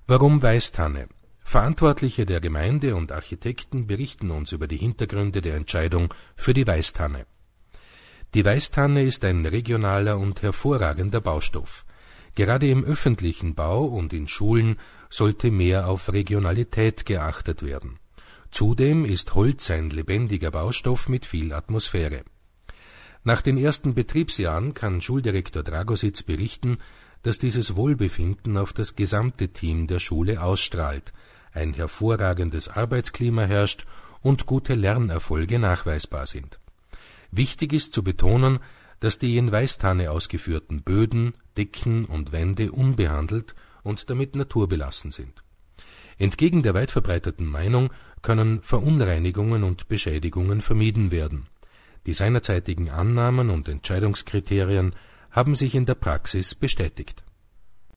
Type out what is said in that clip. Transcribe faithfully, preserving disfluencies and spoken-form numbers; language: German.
Warum Weißtanne? Verantwortliche der Gemeinde und Architekten berichten uns über die Hintergründe der Entscheidung für die Weißtanne. Die Weißtanne ist ein regionaler und hervorragender Baustoff. Gerade im öffentlichen Bau und in Schulen sollte mehr auf Regionalität geachtet werden. Zudem ist Holz ein lebendiger Baustoff mit viel Atmosphäre. Nach den ersten Betriebsjahren kann Schuldirektor Dragositz berichten, dass dieses Wohlbefinden auf das gesamte Team der Schule ausstrahlt, ein hervorragendes Arbeitsklima herrscht und gute Lernerfolge nachweisbar sind. Wichtig ist zu betonen, dass die in Weißtanne ausgeführten Böden, Decken und Wände unbehandelt und damit naturbelassen sind. Entgegen der weit verbreiteten Meinung können Verunreinigungen und Beschädigungen vermieden werden. Die seinerzeitigen Annahmen und Entscheidungskriterien haben sich in der Praxis bestätigt.